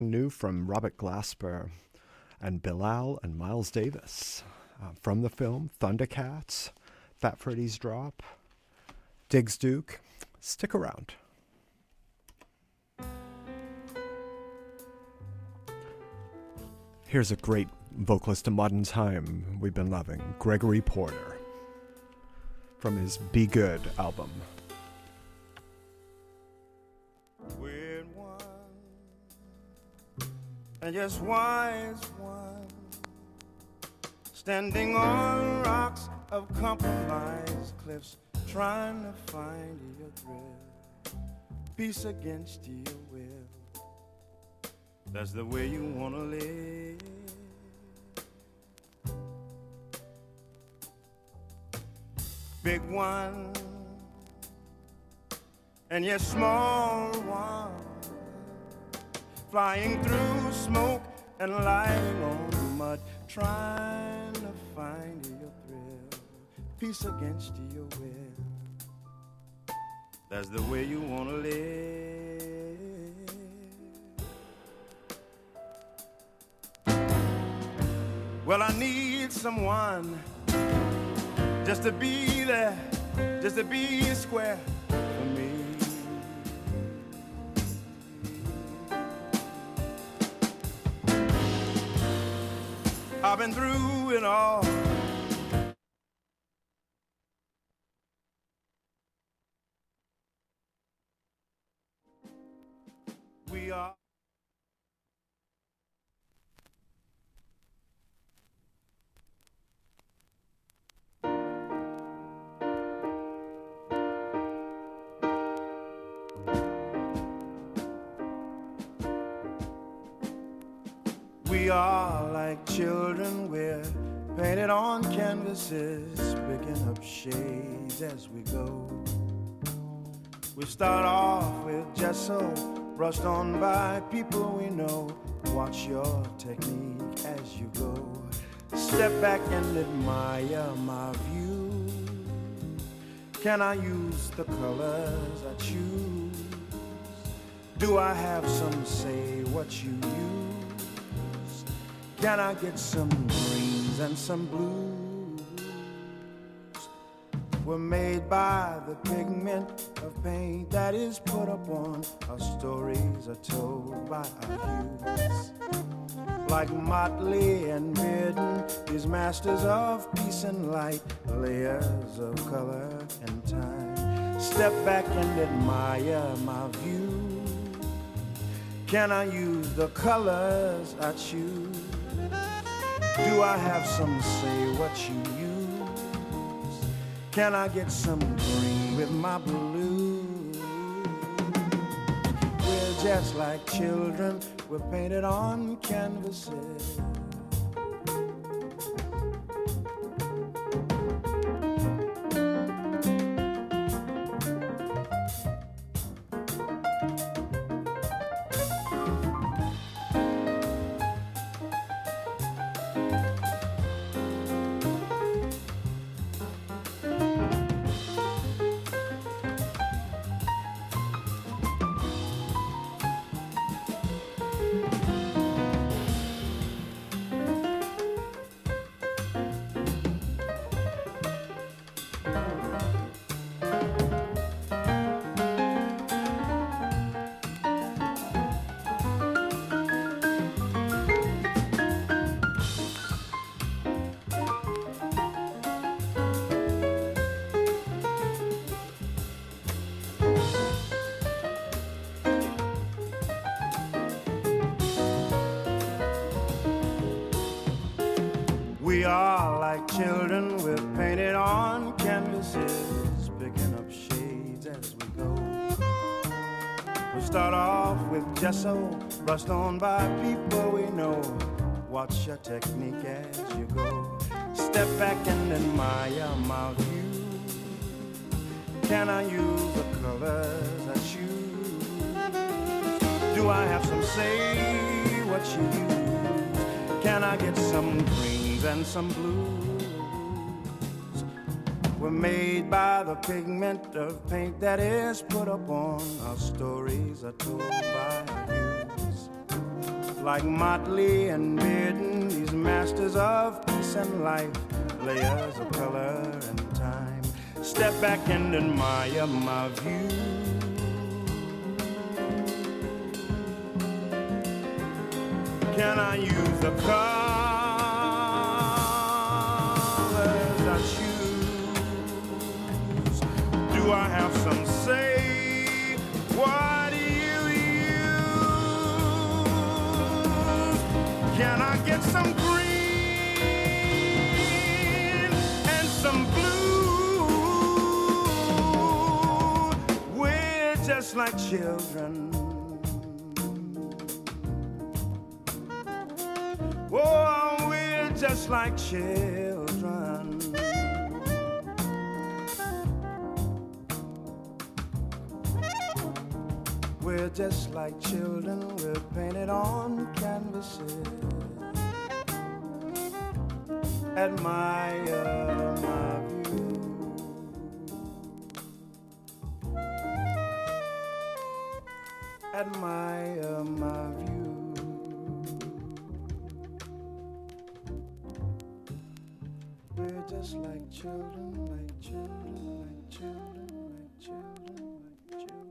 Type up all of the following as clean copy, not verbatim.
New from Robert Glasper and Bilal and Miles Davis. From the film Thundercats, Fat Freddy's Drop, Diggs Duke. Stick around. Here's a great vocalist of modern time we've been loving, Gregory Porter, from his Be Good album. We're one, and just wise one, standing on rocks of compromise cliffs, trying to find your thrill, peace against your will. That's the way you want to live. Big one, and yet small one, flying through smoke and lying on the mud, trying to find your thrill, peace against your will. That's the way you want to live. Well, I need someone just to be there, just to be square for me. I've been through it all. We are. We are like children, we're painted on canvases, picking up shades as we go. We start off with gesso, brushed on by people we know. Watch your technique as you go. Step back and admire my view. Can I use the colors I choose? Do I have some say what you use? Can I get some greens and some blues? We're made by the pigment of paint that is put upon. Our stories are told by our hues. Like Motley and Bearden, these masters of peace and light, layers of color and time. Step back and admire my view. Can I use the colors I choose? Do I have some say what you use? Can I get some green with my blue? We're just like children, we're painted on canvases. We are like children, we're painted on canvases, picking up shades as we go. We start off with gesso, brushed on by people we know. Watch your technique as you go. Step back and admire my view. Can I use the colors I choose? Do I have some say what you use? Can I get some greens and some blues? We're made by the pigment of paint that is put upon. Our stories are told by our views. like Motley and Bearden, these masters of peace and life, layers of color and time. Step back and admire my view. Can I use the colors I choose? Do I have some say? What do you use? Can I get some green and some blue? We're just like children. Oh, we're just like children. We're just like children, we're painted on canvases. Admire my view. Admire my view. We're just like children, like children, like children, like children, like children.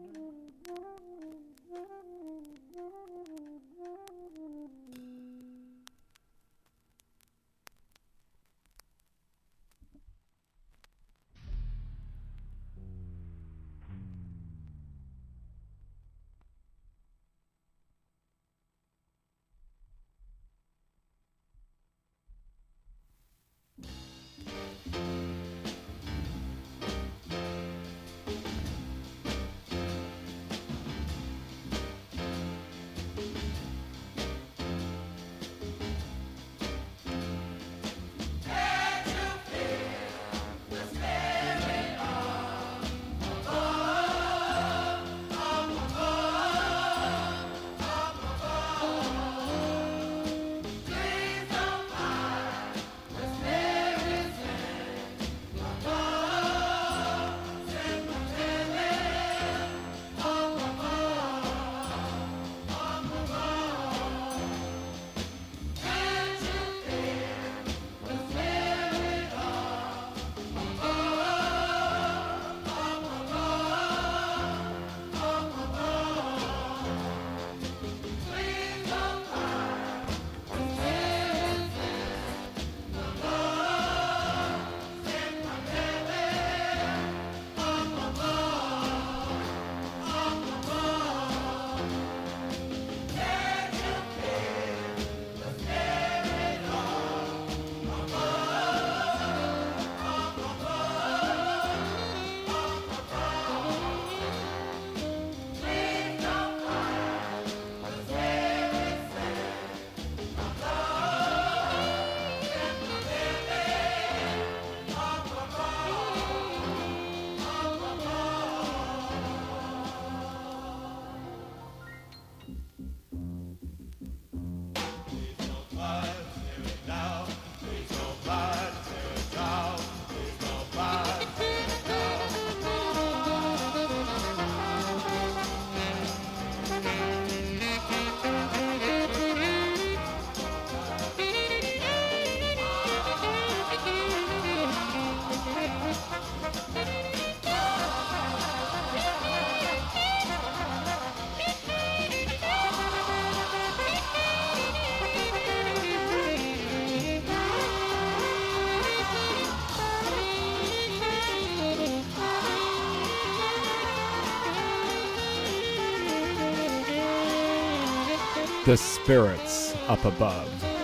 The Spirits Up Above.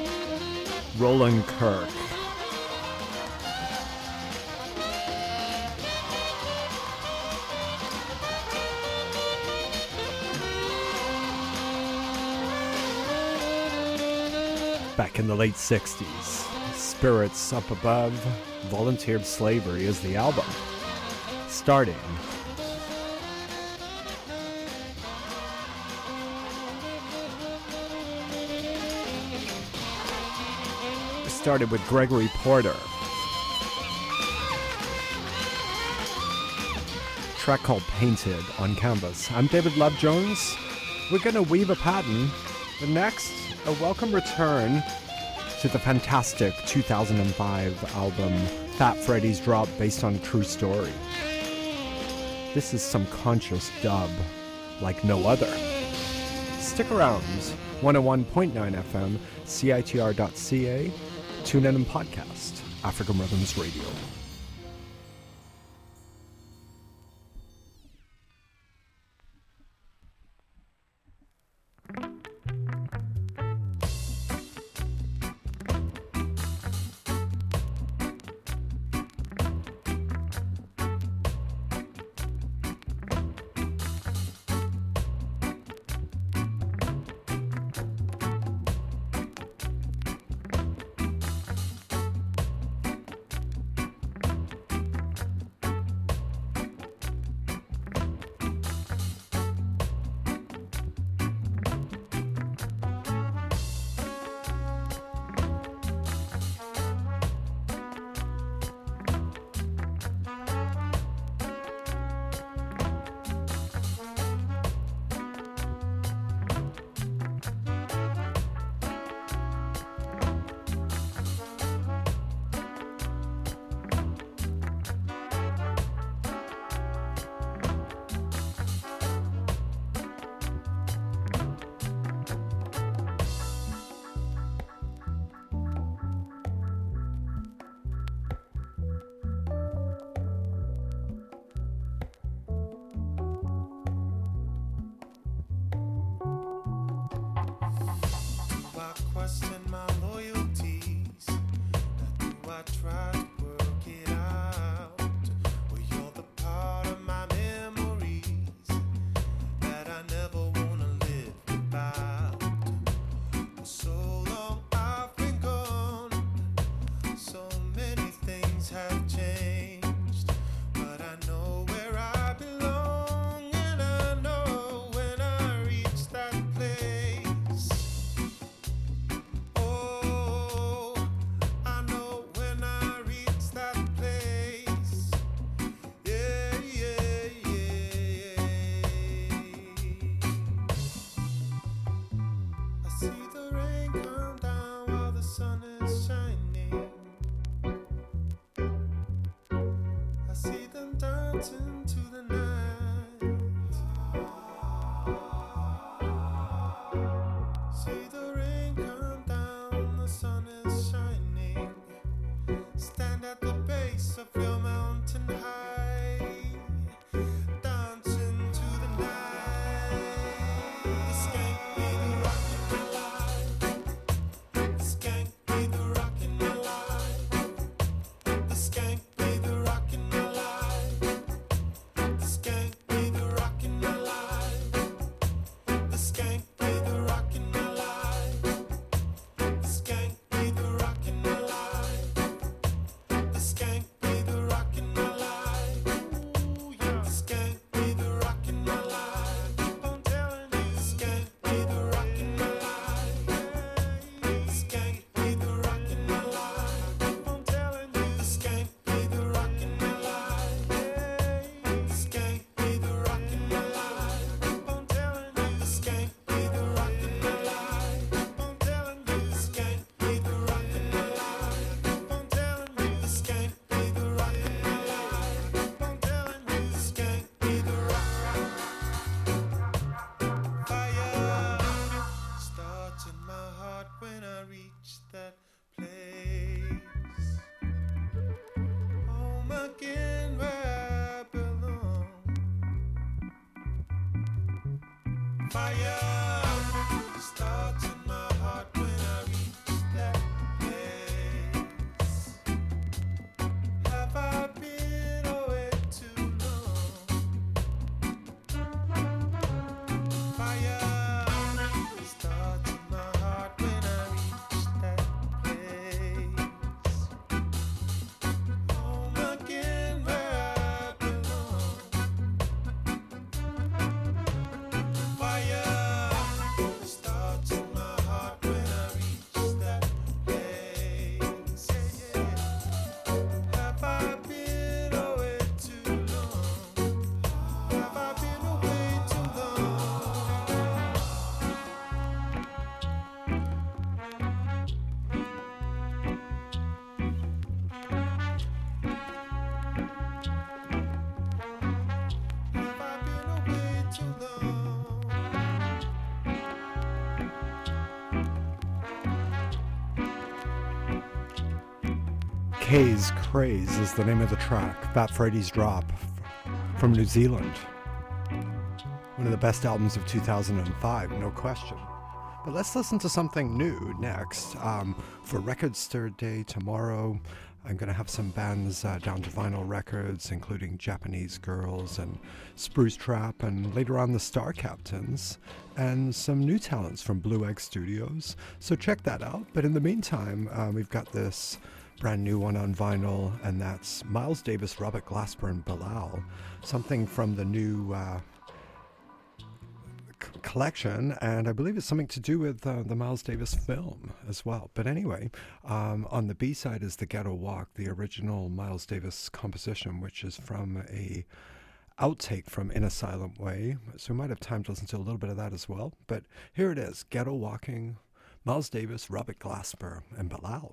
Roland Kirk. Back in the late 60s, Spirits Up Above, Volunteered Slavery is the album. Starting with Gregory Porter. Track called Painted on Canvas. I'm David Love Jones. We're going to weave a pattern. The next a welcome return to the fantastic 2005 album Fat Freddy's Drop, based on a true story. This is some conscious dub like no other. Stick around. 101.9 FM, CITR.ca, tune in and podcast, African Rhythms Radio. Fire. K's Craze is the name of the track. Fat Freddy's Drop from New Zealand. One of the best albums of 2005, no question. But let's listen to something new next. For Record Store Day tomorrow, I'm going to have some bands down to vinyl records, including Japanese Girls and Spruce Trap, and later on the Star Captains, and some new talents from Blue Egg Studios. So check that out. But in the meantime, we've got this brand new one on vinyl, and that's Miles Davis, Robert Glasper, and Bilal. Something from the new collection, and I believe it's something to do with the Miles Davis film as well. But anyway, on the B side is The Ghetto Walk, the original Miles Davis composition, which is from a outtake from In a Silent Way. So we might have time to listen to a little bit of that as well. But here it is, Ghetto Walking, Miles Davis, Robert Glasper, and Bilal.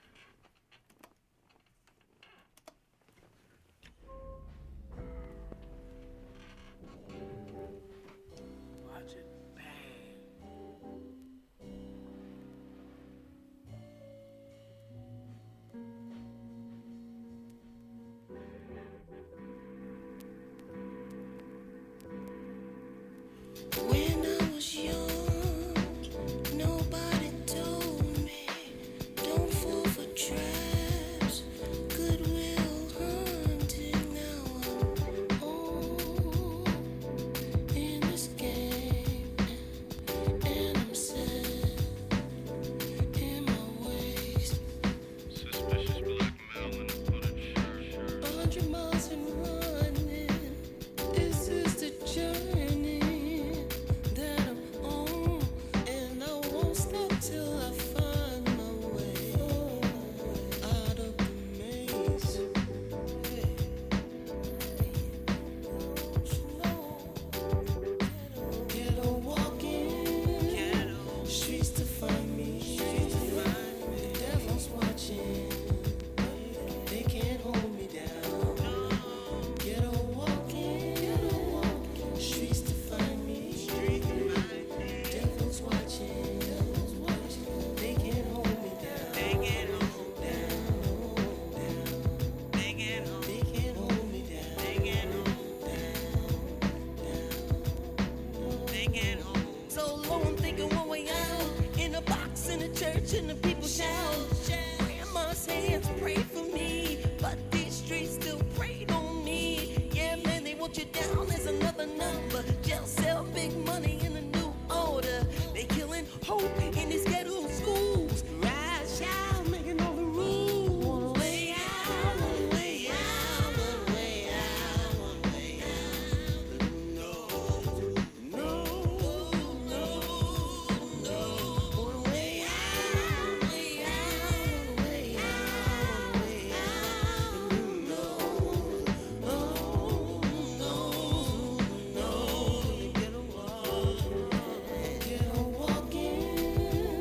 When I was young, nobody told me, don't fall for traps, Goodwill hunting. Now I'm old in this game, and I'm sad in my ways. Suspicious black male in a hooded shirt. 100 miles and running, this is the journey that I'm on, and I won't stop till I find my way out of the maze. Ghetto walking, streets to find me. The devil's watching, they can't hold me down. Ghetto walking, streets to find me. Devil's watching, they can't hold me down. They can't hold me down. They can't hold me down. So long I'm thinking one way out, in a box in a church and the people shout. Grandma's hands pray for me, but these streets still preyed on me. Yeah, man, they want you down as another number. Jail cell, big money in a new order. They killing hope in these ghetto schools. Rise, shout, making all the rules. One way out, one way out, one way out, one way out. No, one way out, way out, way out, way out. Ghetto walking,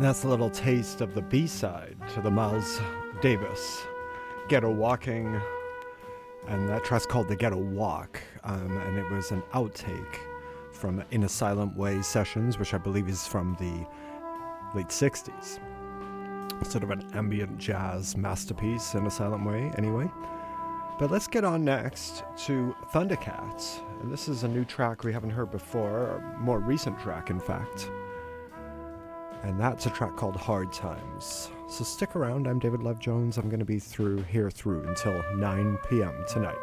And that's a little taste of the B-side to the Miles Davis Ghetto Walking, and that track's called The Ghetto Walk, and it was an outtake from In a Silent Way sessions, which I believe is from the late 60s. Sort of an ambient jazz masterpiece in a silent way, anyway. But let's get on next to Thundercats, and this is a new track we haven't heard before, a more recent track, in fact. And that's a track called Hard Times. So stick around, I'm David Love Jones. I'm going to be through until 9 p.m. tonight.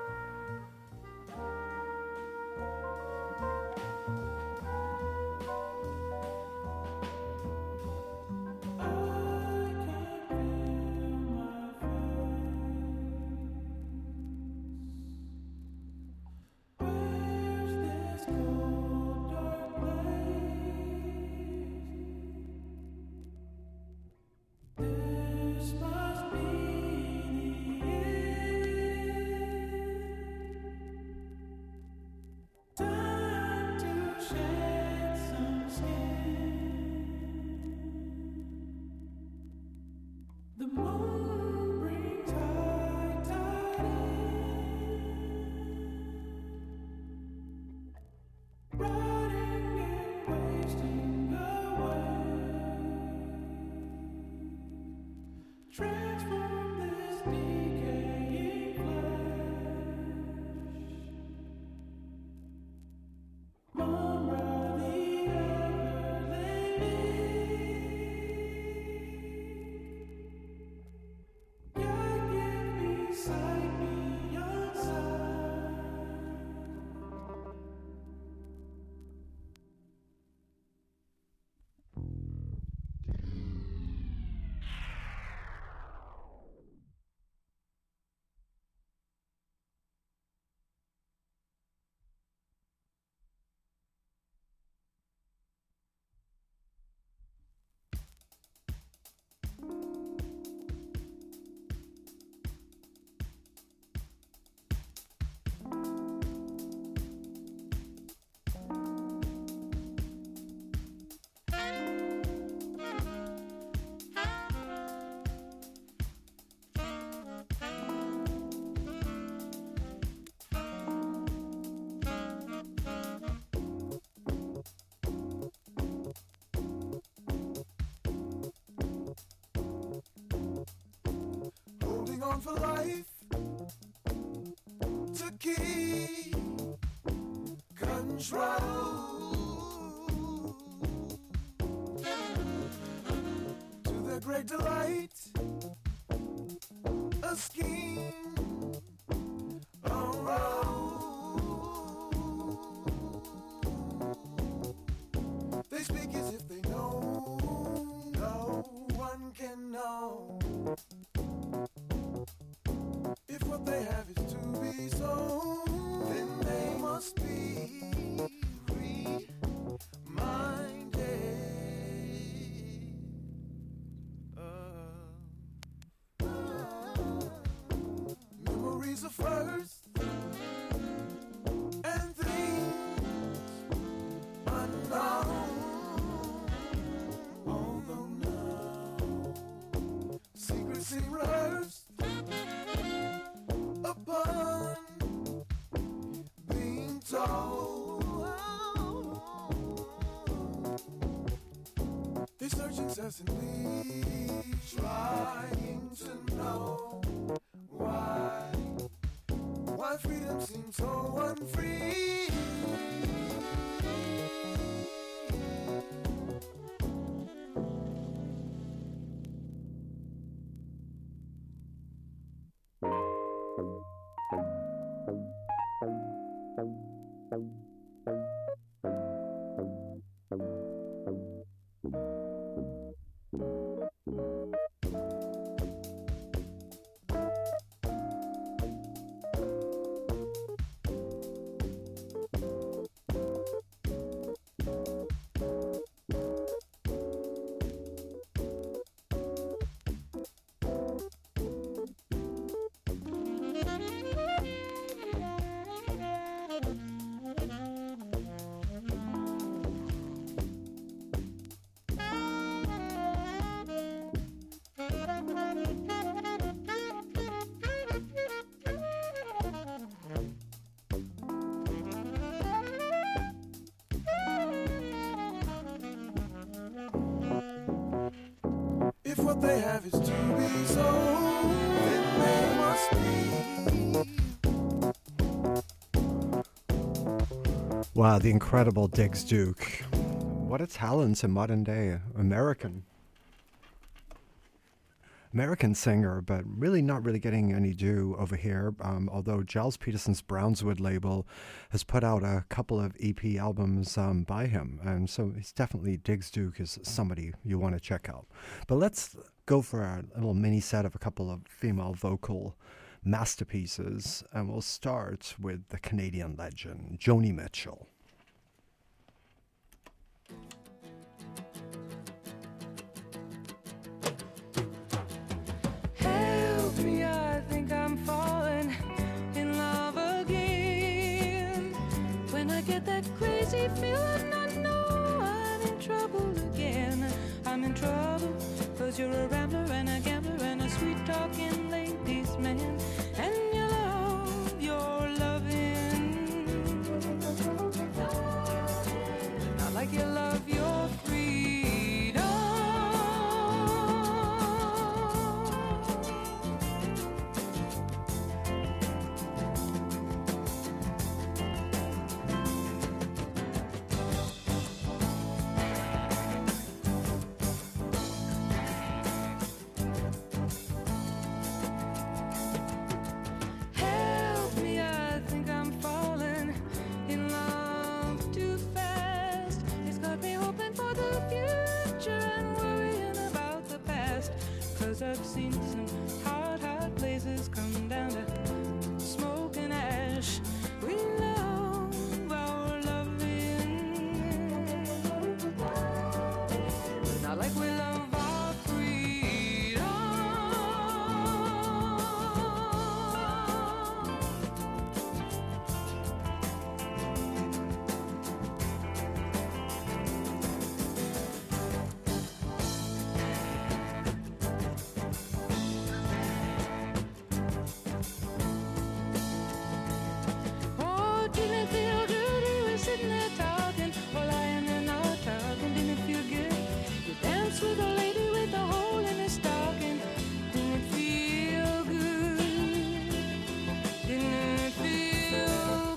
On for life to keep control, to their great delight, a scheme on roll. They speak as if they know, no one can know. If what they have is to be so, then they must be reminded. Memories are first, and things unknown. Although now secrets seem rehearsed upon being told, they search incessantly, trying to know why freedom seems so unfree. If what they have is to be sold, then they must be. Wow, the incredible Diggs Duke. What a talent in modern day American singer, but really not really getting any due over here, although Giles Peterson's Brownswood label has put out a couple of EP albums by him, and so he's definitely, Diggs Duke is somebody you want to check out. But let's go for a little mini set of a couple of female vocal masterpieces, and we'll start with the Canadian legend, Joni Mitchell. I think I'm falling in love again. When I get that crazy feeling, I know I'm in trouble again. I'm in trouble, 'cause you're a rambler and a gambler and a sweet-talking ladies' man. And you love your loving, not like you love your freedom. I've seen some hot, hot places come down to smoke and ash. We love our loving, not like we love our freedom. With a lady with a hole in his stocking, didn't it feel good? Didn't it feel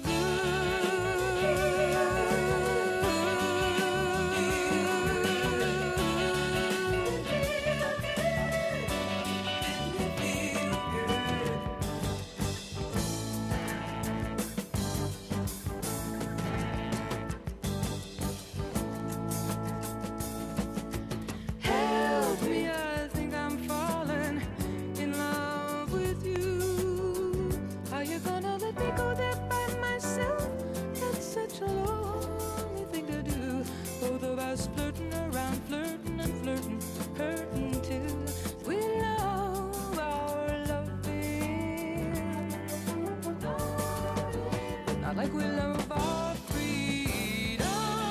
flirting around, flirting and flirting, hurting too. We love our loving, not like we love our freedom.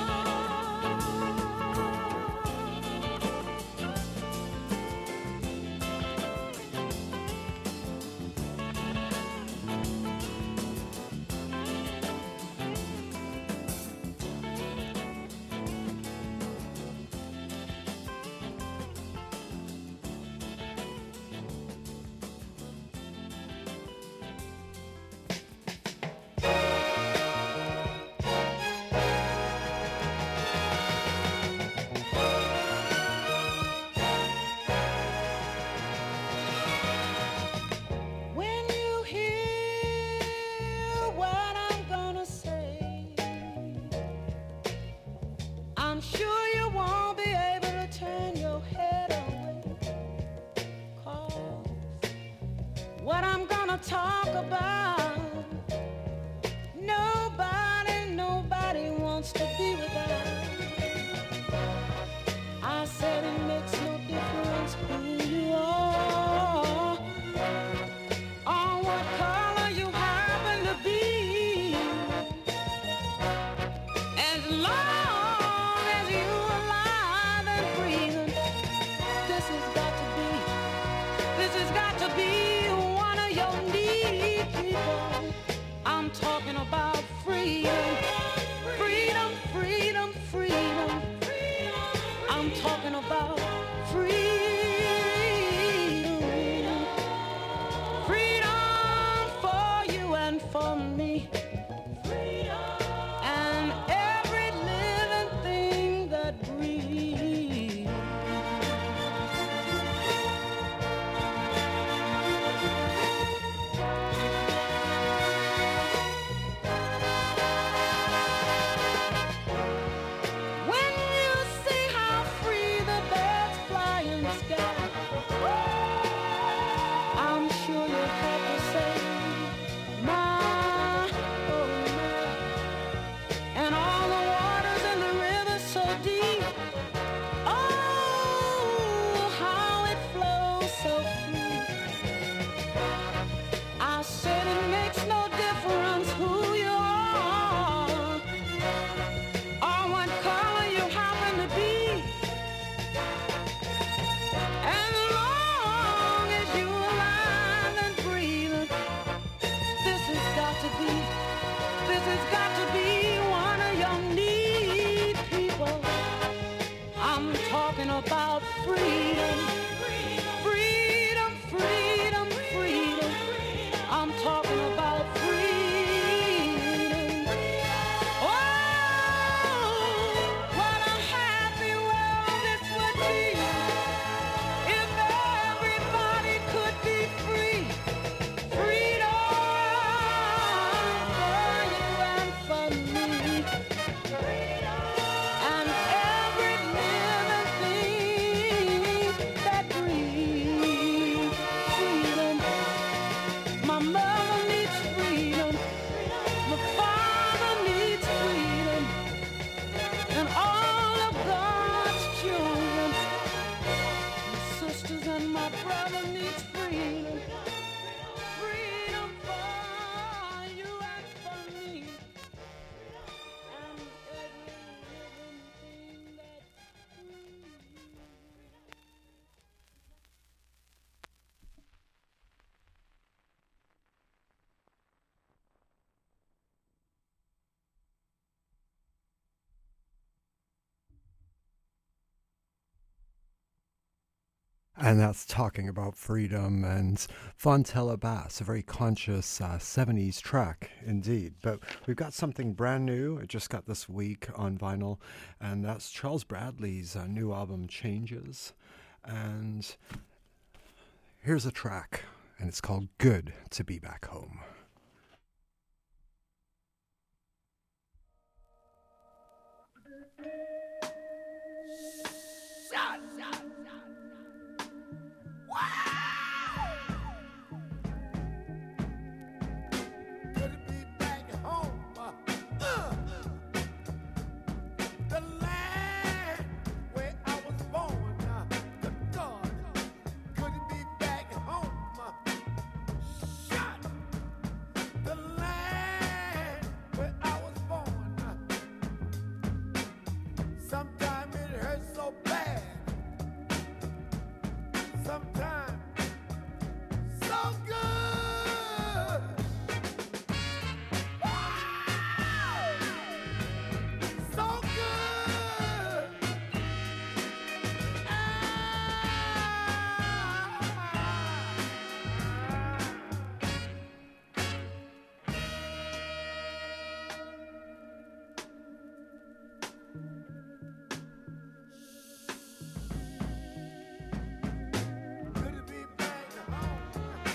Talk about nobody wants to be without. I said it makes no difference who you are or what color you happen to be, as long as you're alive and breathing. This has got to be your need, people. I'm talking about freedom, freedom, freedom, freedom. I'm talking about freedom. the sky. I'm sure you'll have to say, my, oh my. And all the waters in the river so deep. Oh, how it flows so free. I said it makes no difference who you are or what color you happen to be. As long as you're alive and breathing, this has got to be one of your need people. I'm talking about freedom. Freedom, freedom, freedom. I'm talking about freedom. Oh, what a happy world this would be if everybody could be free. Freedom for you and for me. And every living thing that breathes. Freedom. My mother needs freedom. My father needs freedom. And all of God's children, my sisters and my brother needs freedom. Freedom for you and for me. And every living thing that breathes. And that's talking about freedom and Fontella Bass, a very conscious 70s track indeed. But we've got something brand new. I just got this week on vinyl, and that's Charles Bradley's new album, Changes. And here's a track, and it's called Good to Be Back Home. Good to be back home. The land where I was born. Good God. Good to be back home. Shut. The land where I was born. Sometimes it hurts so bad. Sometimes so good. So good. Good to be back home.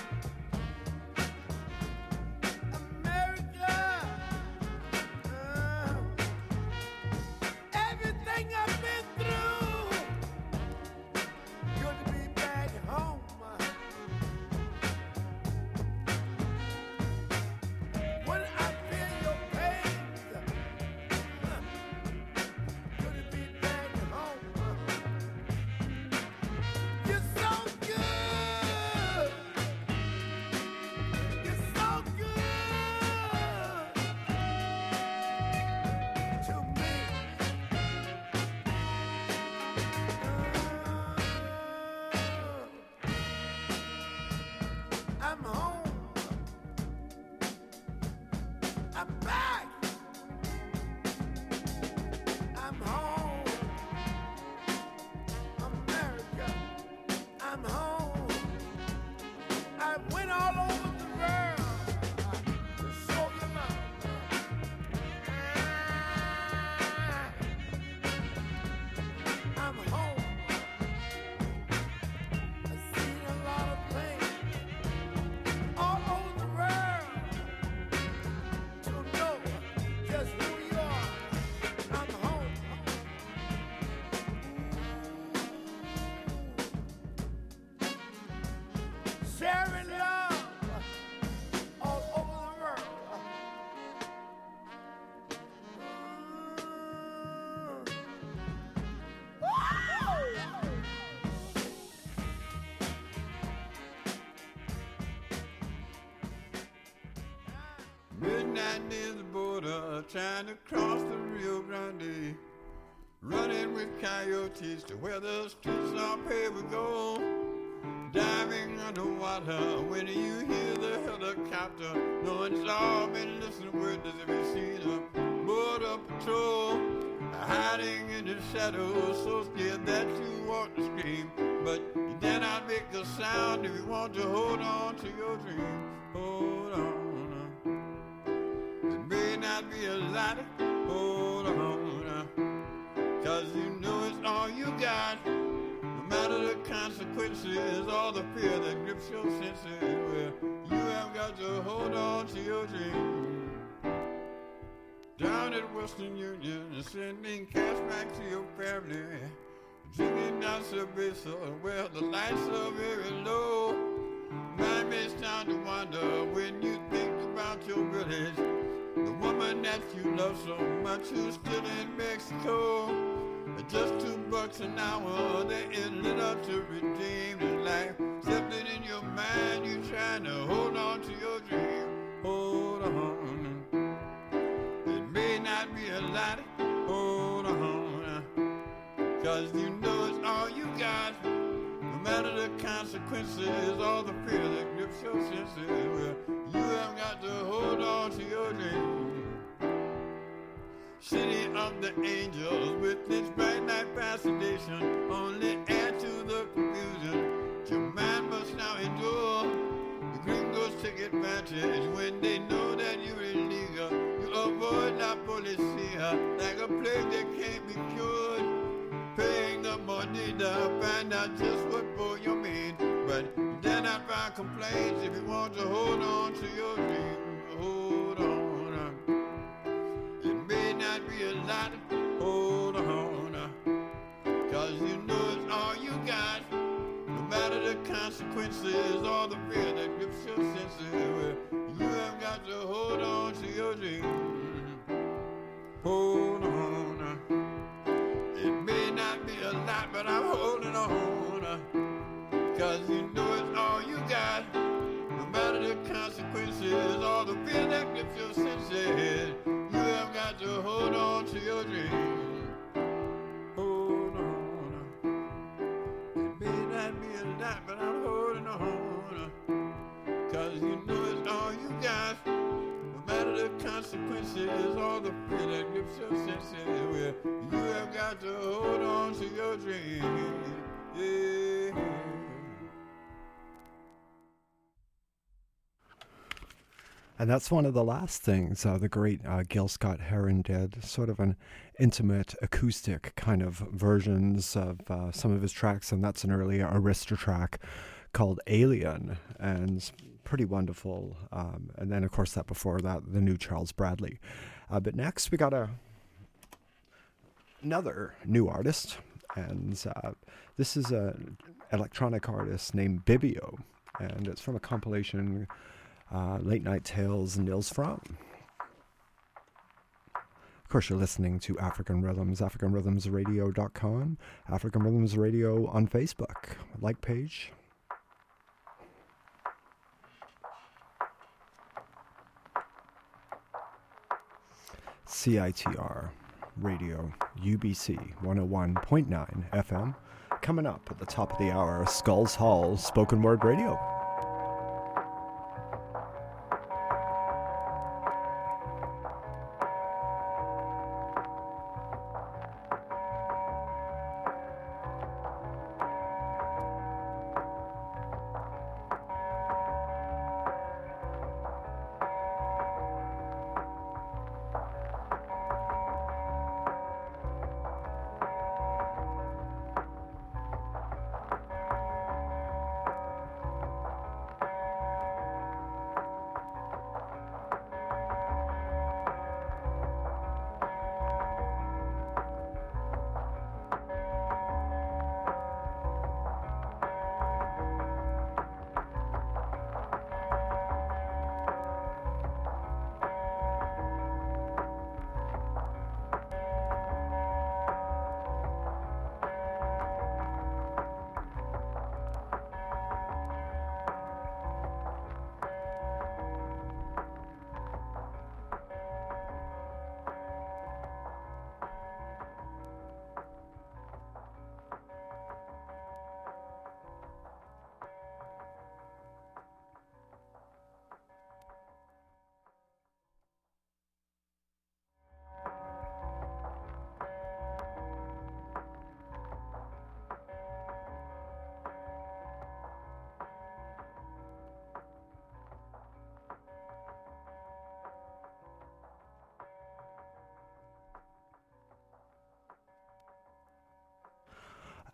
America. Everything I've been through. Good to be back home. When I feel your pain. Good to be back home. You're so good. You're so good to me. I'm home. I'm back. I'm home. America. I'm home. I went all over the world to show you love. I'm home. I've seen a lot of things all over the world to know just who you are. I'm home. midnight near the border, trying to cross the Rio Grande. Running with coyotes to where the streets are paved with gold. Diving underwater when you hear the helicopter. No one's all been listening to witness if you see the border patrol. Hiding in the shadows, so scared that you want to scream. But you dare not make a sound if you want to hold on to your dream. Hold on. It may not be a lot, hold on. Cause you know it's all you got. No matter the consequences, all the fear that grips your senses. Well, you have got to hold on to your dream. Down at Western Union, sending cash back to your family. Drinking down Cerveza, where the lights are very low. Mind makes time to wonder when you think about your village. The woman that you love so much who's still in Mexico. At just $2 an hour, they ended up to redeem his life. Something in your mind, you're trying to hold on to your dream. Hold on. It may not be a lot, hold on. Cause you know it's all you got. No matter the consequences, all the fear that grips your senses. Well, you have got to hold on to your dream. City of the angels with its bright night fascination only add to the confusion. Your mind must now endure. The gringos take advantage when they know that you're illegal. You avoid la policia like a plague that can't be cured. Paying the money to find out just what for you mean. But you dare not file complaints if you want to hold on to your dream. Hold on. It may not be a lot, hold on. Cause you know it's all you got. No matter the consequences, all the fear that grips your senses. Well, you have got to hold on to your dream. Hold on. It may not be a lot, but I'm holding on. Cause you know it's all you got. No matter the consequences, all the fear that grips your senses. You have got to hold on to your dream. Hold on. It may not be a lot, but I'm holding on. Cause you know it's all you got. No matter the consequences, all the fear that grips your senses. Well, you have got to hold on to your dream. Yeah. And that's one of the last things the great Gil Scott-Heron did, sort of an intimate acoustic kind of versions of some of his tracks, and that's an early Arista track called Alien, and pretty wonderful. And then, of course, that before that, the new Charles Bradley. But next, we got another new artist, and this is an electronic artist named Bibio, and it's from a compilation Late Night Tales Nils Fram. Of course, you're listening to African Rhythms, AfricanRhythmsRadio.com, African Rhythms Radio on Facebook, like page. CITR Radio, UBC 101.9 FM. Coming up at the top of the hour, Skulls Hall Spoken Word Radio.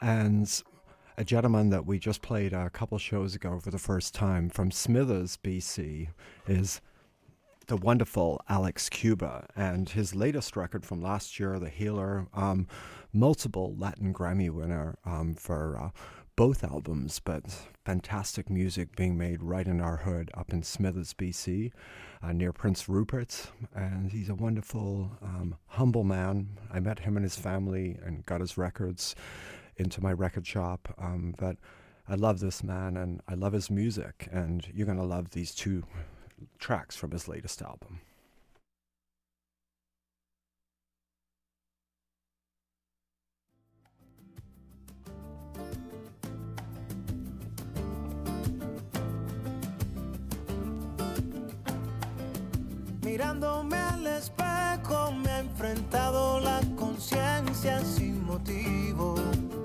And a gentleman that we just played a couple shows ago for the first time from Smithers, BC, is the wonderful Alex Cuba, and his latest record from last year, The Healer, multiple Latin Grammy winner for both albums, but fantastic music being made right in our hood up in Smithers, BC, near Prince Rupert, and he's a wonderful, humble man. I met him and his family and got his records into my record shop, but I love this man and I love his music, and you're going to love these two tracks from his latest album. Mirándome al espejo me ha enfrentado la conciencia sin motivo.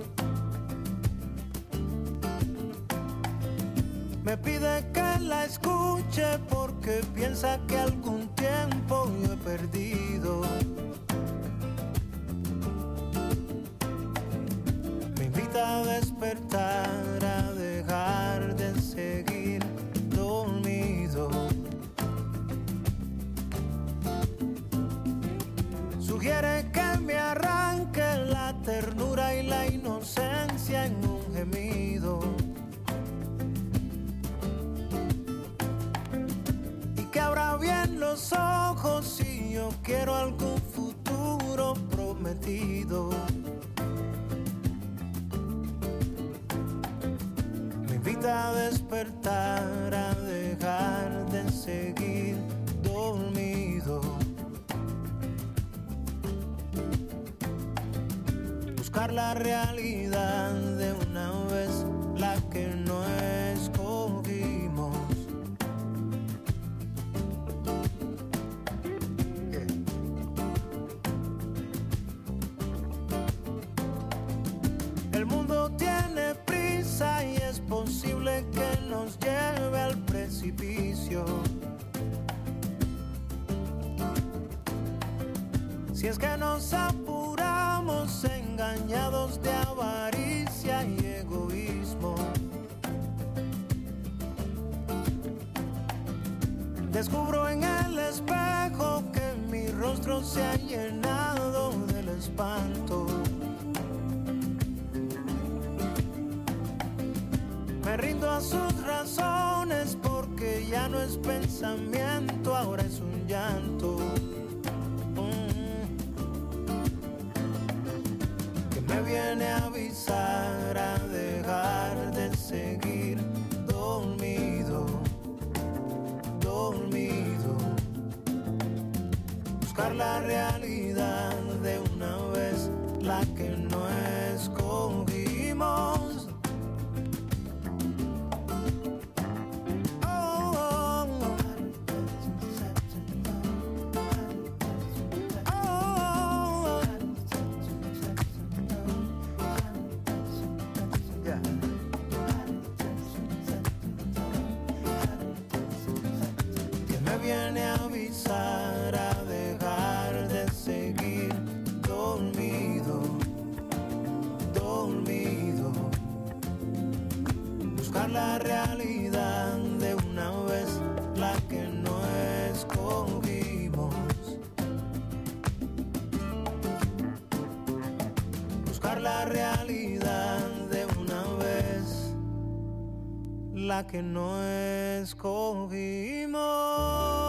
Me pide que la escuche porque piensa que algún tiempo yo he perdido. Me invita a despertar, a dejar de seguir dormido. Sugiere que me arranque la ternura y la inocencia en un gemido. Que abra bien los ojos si yo quiero algún futuro prometido. Me invita a despertar, a dejar de seguir dormido. Buscar la realidad de una vez, la que no escogimos. El mundo tiene prisa y es posible que nos lleve al precipicio. Si es que nos apuramos engañados de avaricia y egoísmo. Descubro en el espejo que mi rostro se ha llenado del espanto. Me rindo a sus razones porque ya no es pensamiento, ahora es un llanto. Que me viene a avisar, a dejar de seguir dormido, dormido. Buscar la realidad de una vez, la que no escogimos. Viene a avisar, a dejar de seguir dormido, dormido. Buscar la realidad de una vez, la que no escogimos. Buscar la realidad de una vez, la que no escogimos.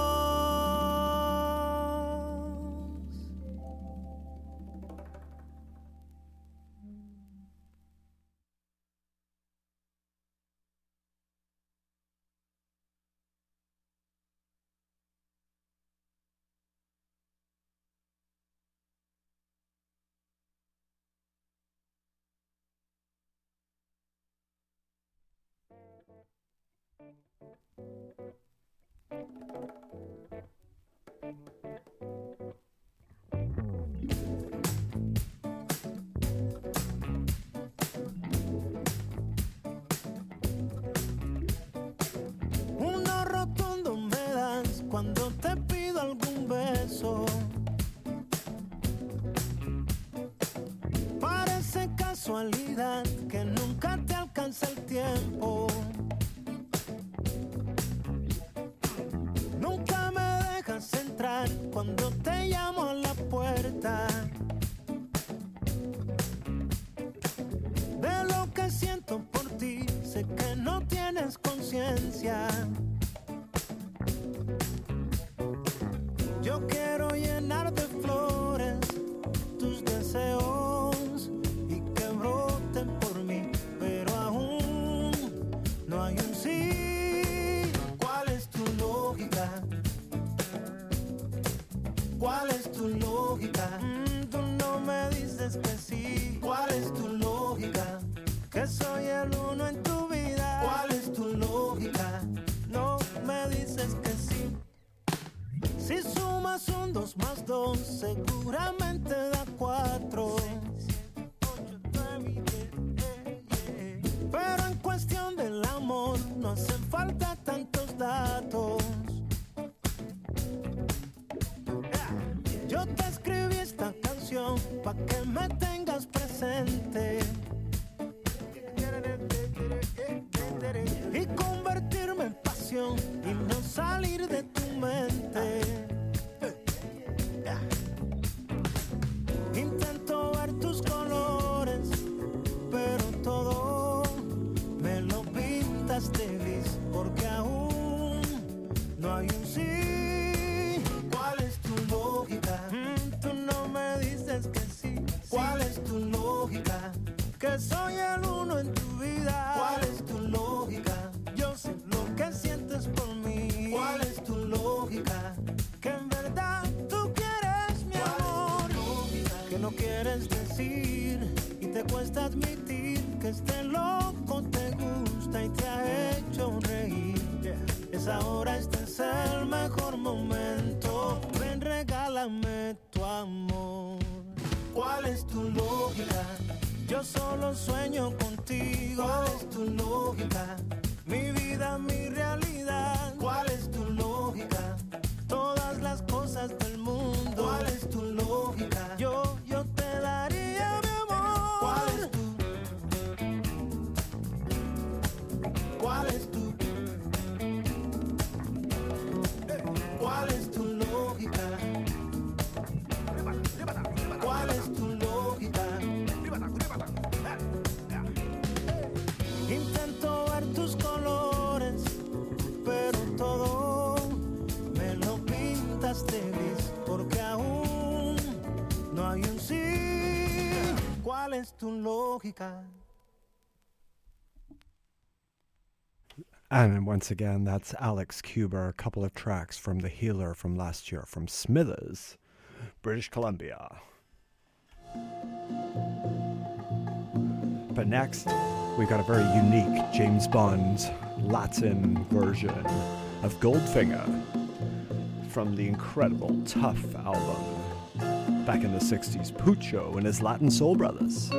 2 seguramente da 4. Pero en cuestión del amor no hacen falta tantos datos. Yo te escribí esta canción pa' que me tengas presente y convertirme en pasión y no salir de tu mente. Intento ver tus colores, pero todo me lo pintas de gris, porque aún no hay un sí. ¿Cuál es tu lógica? Tú no me dices que sí. ¿Cuál es tu lógica? Que soy el uno en tu vida. ¿Cuál es tu lógica? Yo sé lo que sientes por mí. ¿Cuál es tu lógica? Que en verdad tú quieres mi amor. Que no quieres decir y te cuesta admitir que este loco te gusta y te ha hecho reír. Es ahora, este es el mejor momento. Ven, regálame tu amor. ¿Cuál es tu lógica? Yo solo sueño contigo. ¿Cuál es tu lógica? Mi vida, mi realidad. ¿Cuál es tu lógica? Todas las cosas del mundo. ¿Cuál es tu lógica? Yo te daría mi amor. ¿Cuál es tu? ¿Cuál es tu? ¿Cuál es tu lógica? ¿Cuál es tu lógica? Intento ver tus colores, pero todo me lo pintas de gris, porque aún no hay un sí. ¿Cuál es tu lógica? And once again, that's Alex Cuber, a couple of tracks from The Healer from last year, from Smithers, British Columbia. But next, we've got a very unique James Bond Latin version of Goldfinger from the incredible Tough album back in the 60s, Pucho and his Latin Soul Brothers.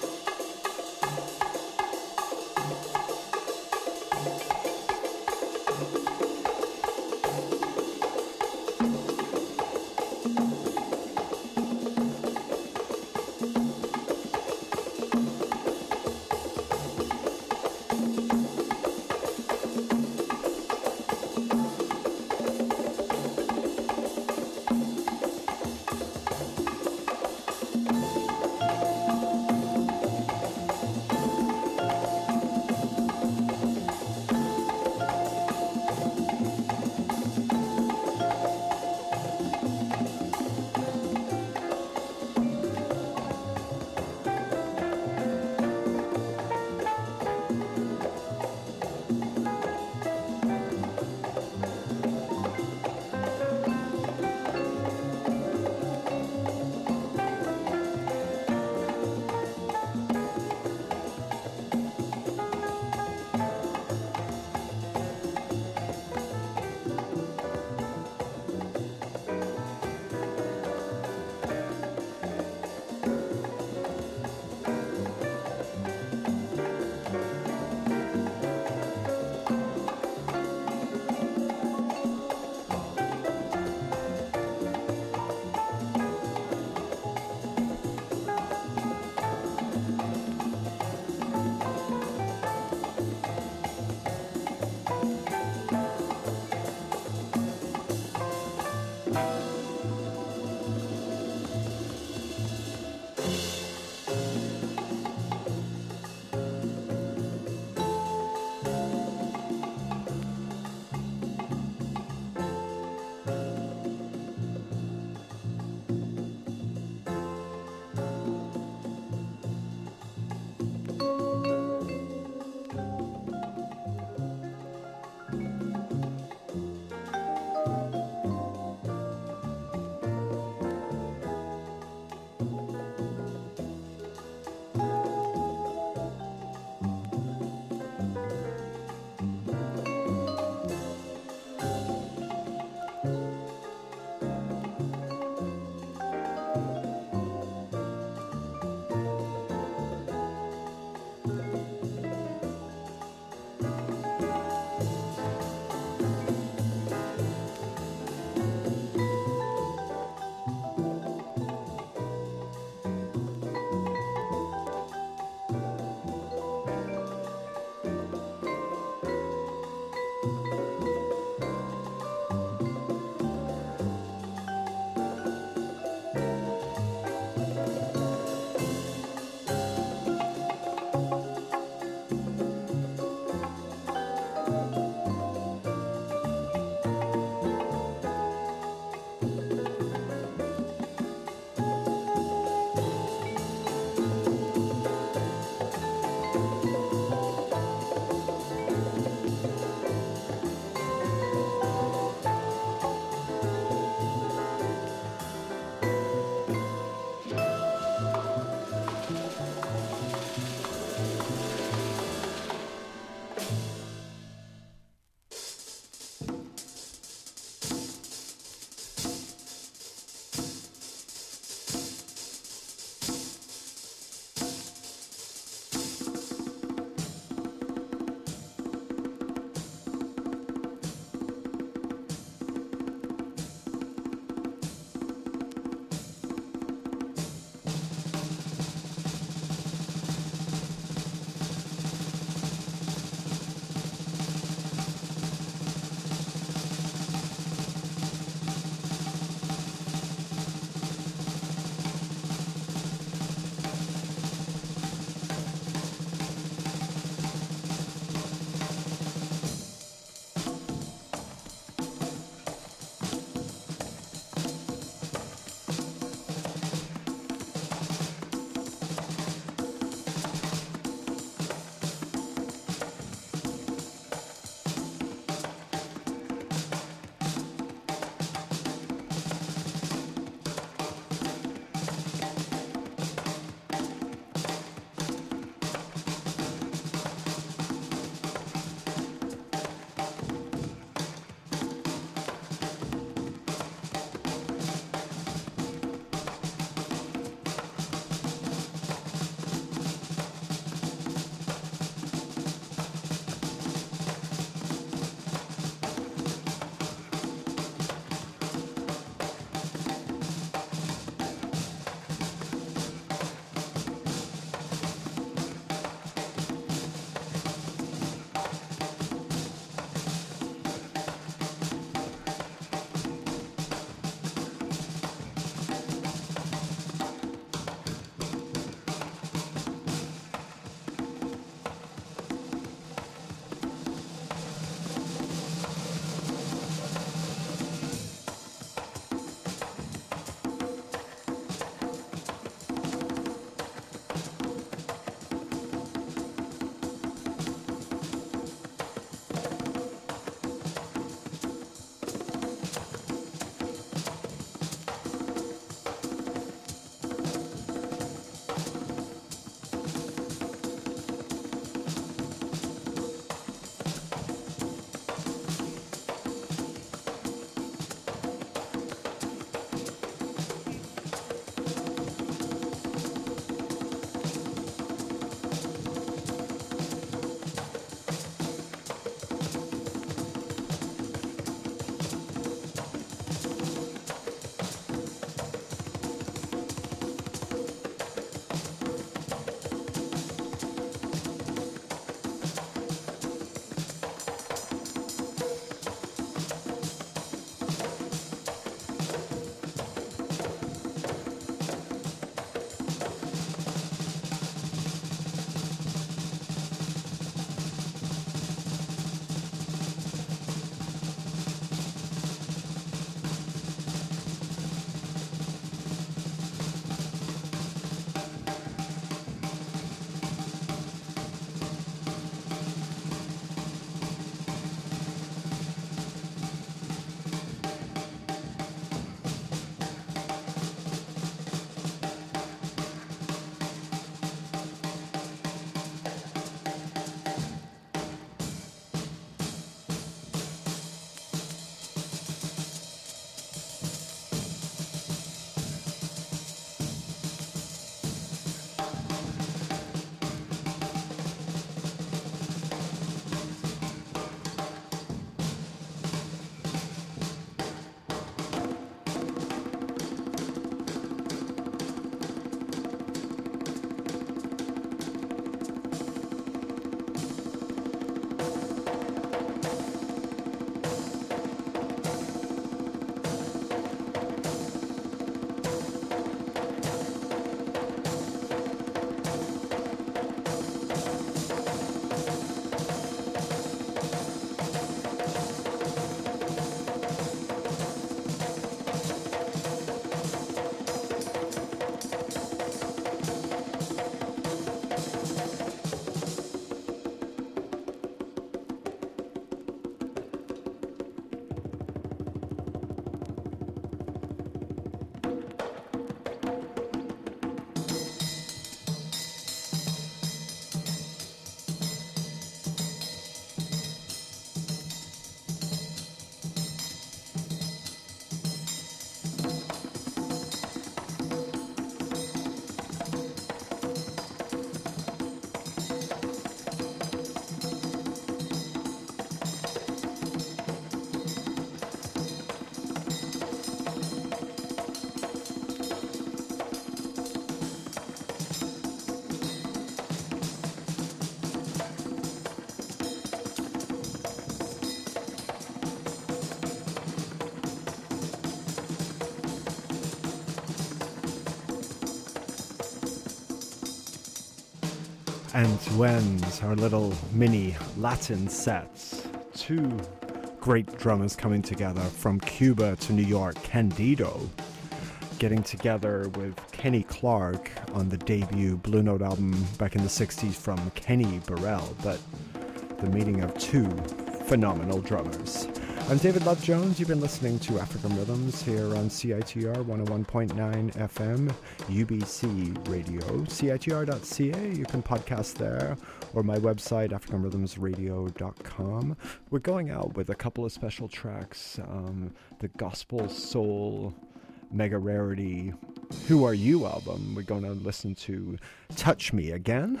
And to end our little mini Latin sets, two great drummers coming together from Cuba to New York, Candido, getting together with Kenny Clark on the debut Blue Note album back in the 60s from Kenny Burrell, but the meeting of two phenomenal drummers. I'm David Love Jones. You've been listening to African Rhythms here on CITR 101.9 FM, UBC Radio, CITR.ca. You can podcast there, or my website, AfricanRhythmsRadio.com. We're going out with a couple of special tracks, the Gospel Soul Mega Rarity Who Are You album. We're going to listen to Touch Me Again.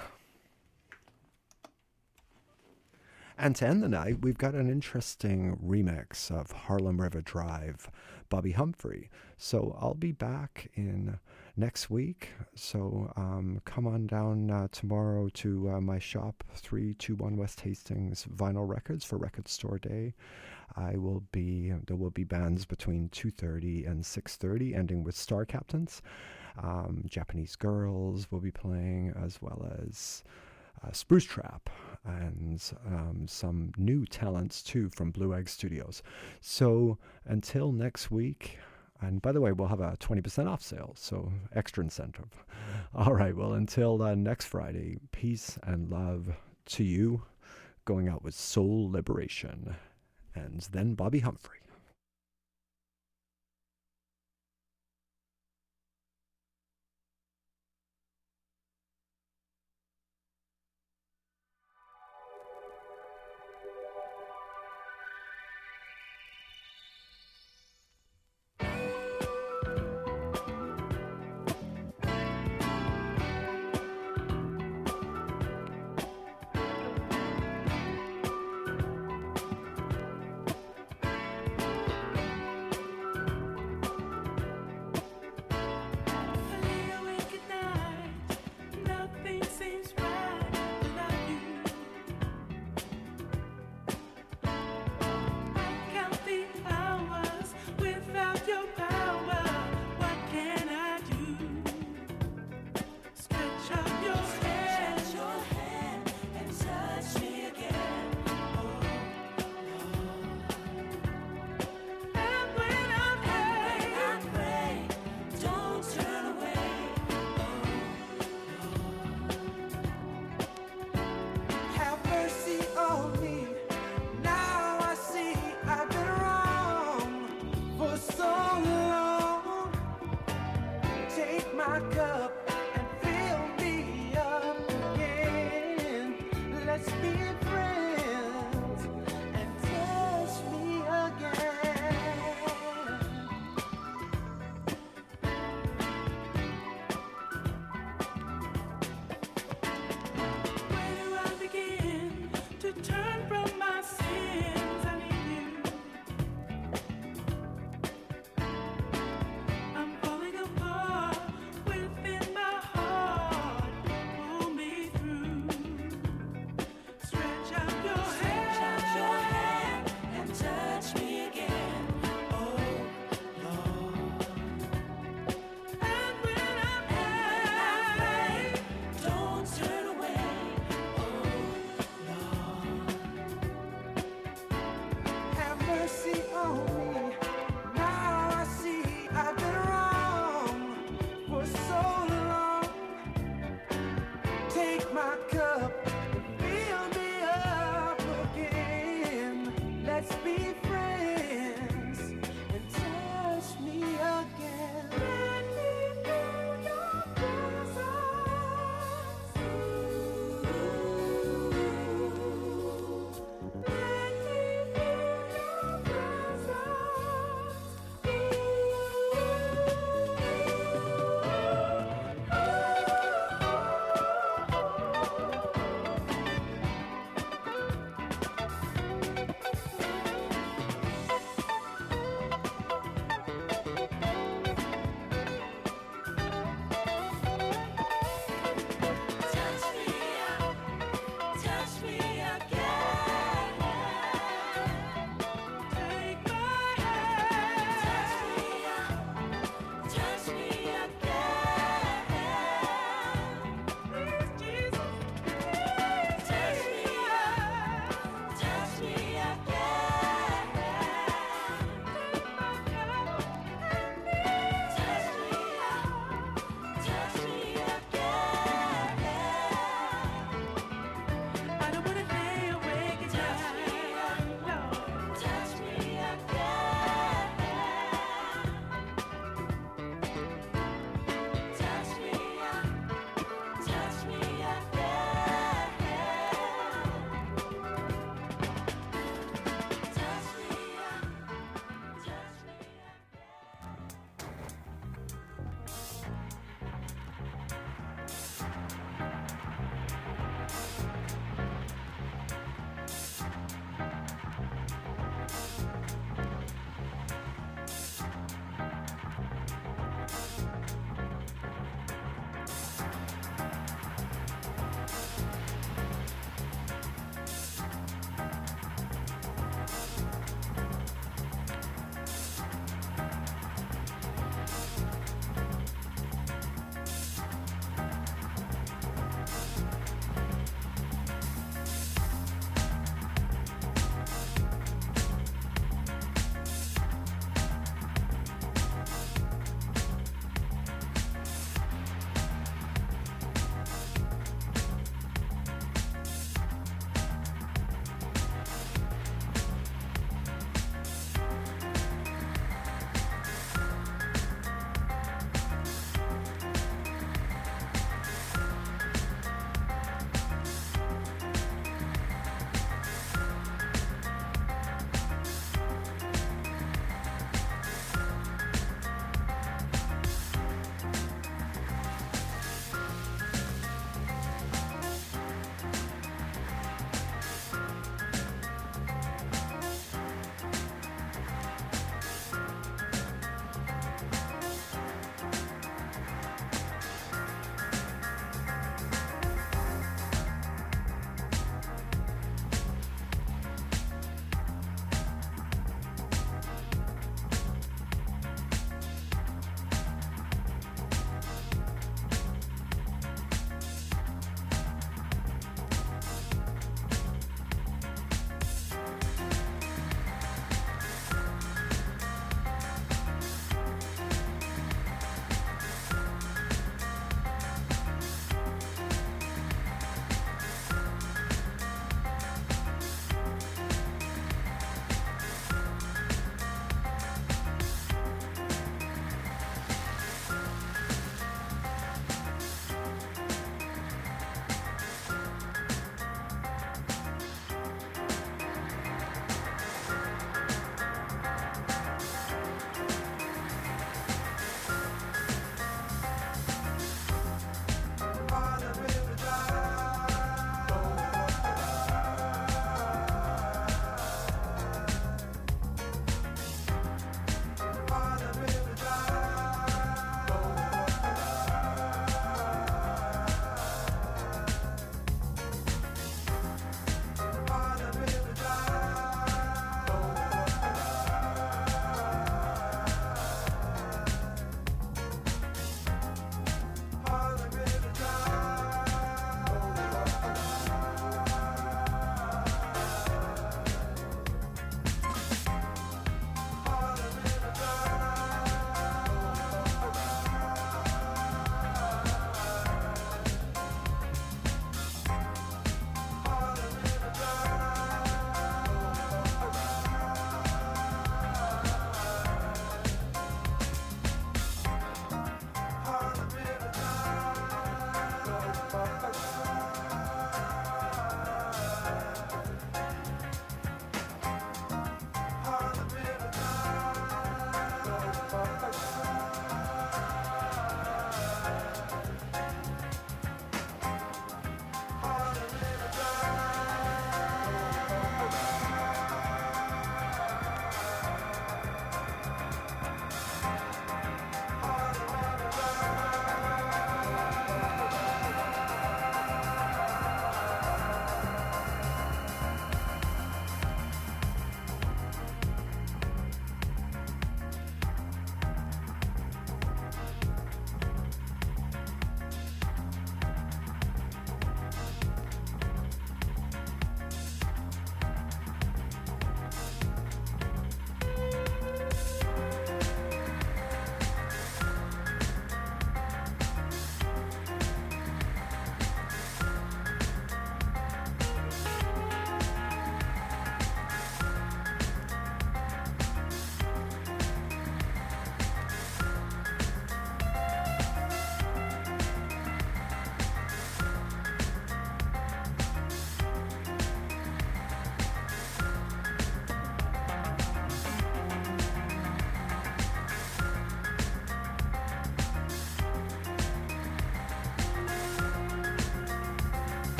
And to end the night, we've got an interesting remix of Harlem River Drive, Bobby Humphrey. So I'll be back in next week. So come on down tomorrow to my shop, 321 West Hastings Vinyl Records for Record Store Day. There will be bands between 2:30 and 6:30, ending with Star Captains. Japanese Girls will be playing, as well as Spruce Trap, and some new talents too from Blue Egg Studios. So until next week, and by the way, we'll have a 20% off sale, so extra incentive. All right, well, until next Friday, peace and love to you. Going out with Soul Liberation, and then Bobby Humphrey.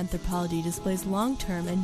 anthropology displays long-term and